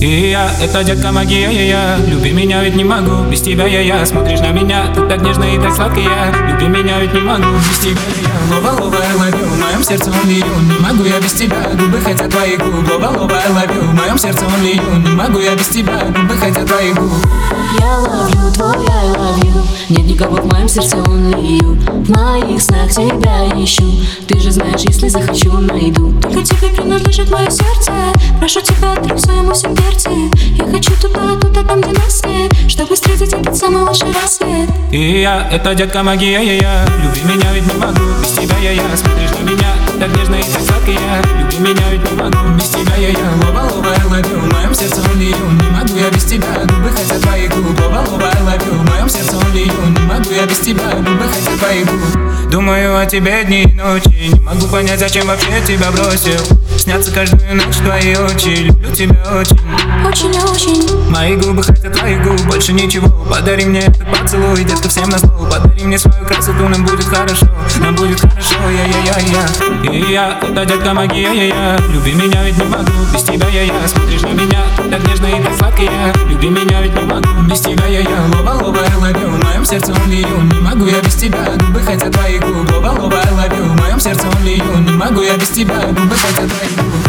И я, это детка магия, я люби меня, ведь не могу без тебя, я смотришь на меня, ты так нежно и так сладко, я люби меня, ведь не могу без тебя, я лова, лова, I love you, в моем сердце only you, не могу я без тебя, губы хотят твоих губ, лова, лова, I love you, в моем сердце only you, не могу я без тебя, губы хотят твоих губ. Я ловлю твой I love you, нет никого в моем сердце only you, в моих снах тебя ищу, ты же знаешь, если захочу, найду. Только тебе принадлежит мое сердце, прошу тебя, открой своему сердце. Я хочу туда, туда, там, где нас нет, чтобы встретить этот самый лучший рассвет. И я, это детка магия, я люби меня, ведь не могу без тебя, я смотришь на меня, так нежно и так сладко, я люби меня, ведь не могу без тебя, я лова, лова, I love you, в моем сердце only you, не могу я без тебя, губы хотят твоих губ, лова, лова, I love you, в моем сердце only you, не могу я без тебя, губы хотят твоих губ. Думаю о тебе дни и ночи, не могу понять, зачем вообще тебя бросил. Снятся каждую ночь твои очи, люблю тебя очень. Очень-очень. Мои губы хотят твоих губ, больше ничего. Подари мне этот поцелуй, детка, всем назло. Подари мне свою красоту, нам будет хорошо. Нам будет хорошо, я. И я, это детка магия, я люби меня, ведь не могу без тебя, я смотришь на меня, так нежно и так сладко, я люби меня, ведь не могу без тебя, я лова, лова, I love you, в моем сердце only you, не могу я без тебя, губы хотят твоих губ, лова, лова, I love you, в моем сердце only you, не могу я без тебя, губы хотят твоих губ.